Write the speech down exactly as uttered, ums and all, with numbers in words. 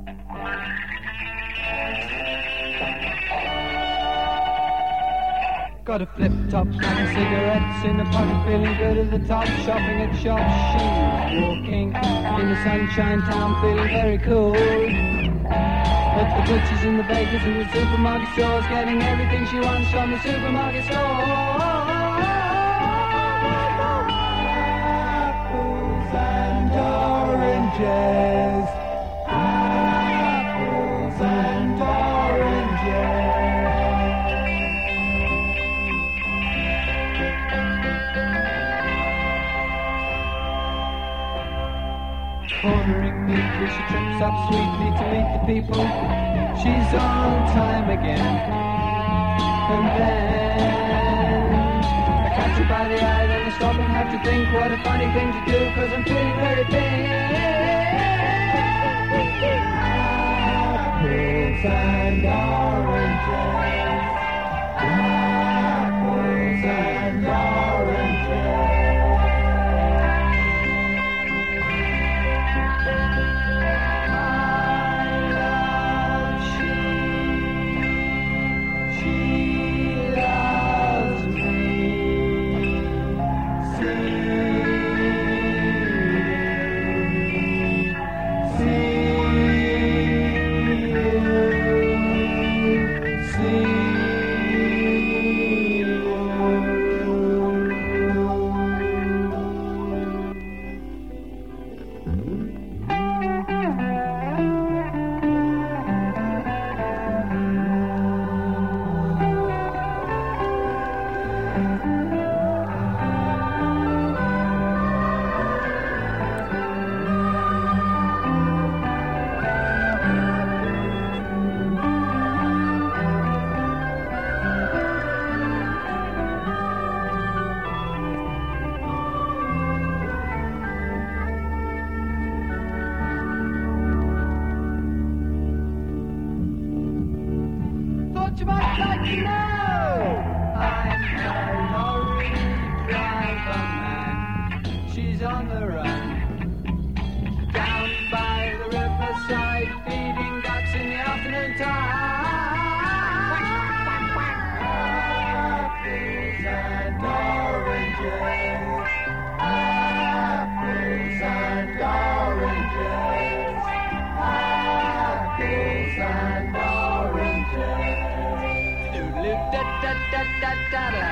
Got a flip-top, smoking cigarettes in the pocket, feeling good at the top, shopping at shops. She's walking in the sunshine town, feeling very cool. But the butchers and the bakers and the supermarket stores, getting everything she wants from the supermarket store. Apples and oranges. Apples and oranges. Ordering neatly, she trips up sweetly to meet the people. She's on time again. And then I catch her by the eye, then I stop and have to think what a funny thing to do, cause I'm feeling very big. Apples and oranges. Apples and oranges. You might like to know I'm a lorry driver man. She's on the run down by the riverside, feeding ducks in the afternoon time. Apples and oranges. Apples and oranges. Apples and oranges. Da da da da da